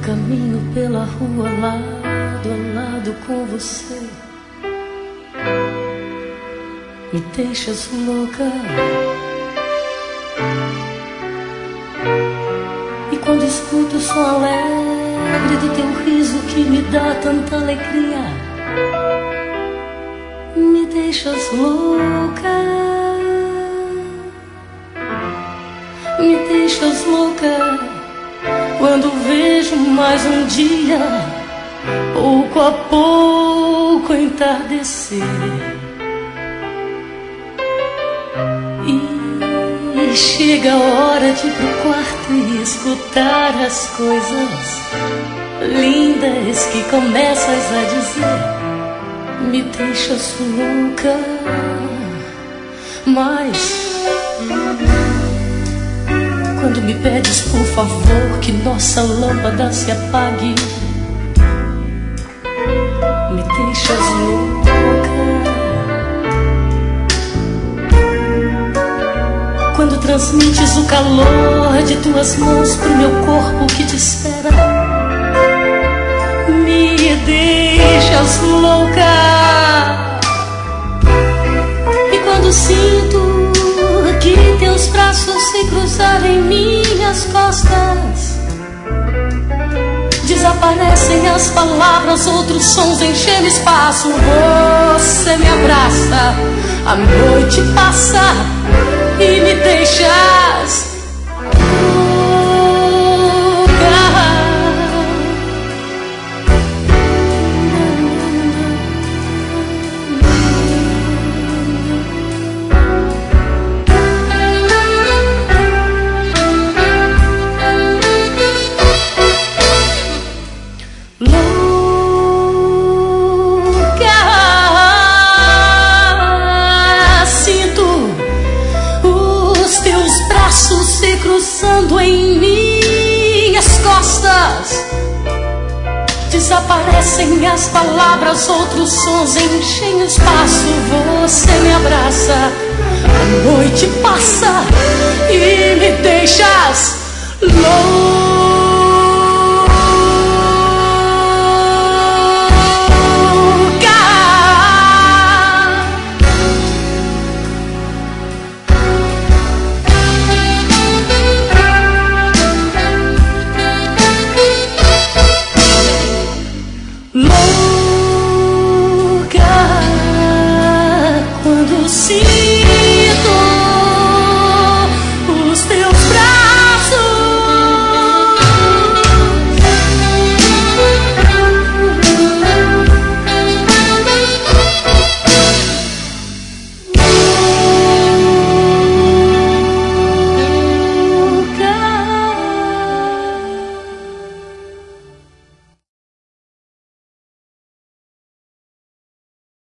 Caminho pela rua lado a lado com você. Me deixas louca. E quando escuto o som alegre do teu riso que me dá tanta alegria, me deixas louca. Me deixas louca. Quando vejo mais um dia, pouco a pouco entardecer, e chega a hora de ir pro quarto e escutar as coisas lindas que começas a dizer. Me deixas louca, mas quando me pedes por favor que nossa lâmpada se apague, me deixas louca. Quando transmites o calor de tuas mãos pro meu corpo que te espera, me deixas louca. E quando sinto que teus braços se cruzarem em minhas costas, desaparecem as palavras, outros sons enchem o espaço. Você me abraça, a noite passa e me deixas cruzando em minhas costas, desaparecem as palavras, outros sons enchem o espaço. Você me abraça, a noite passa e me deixas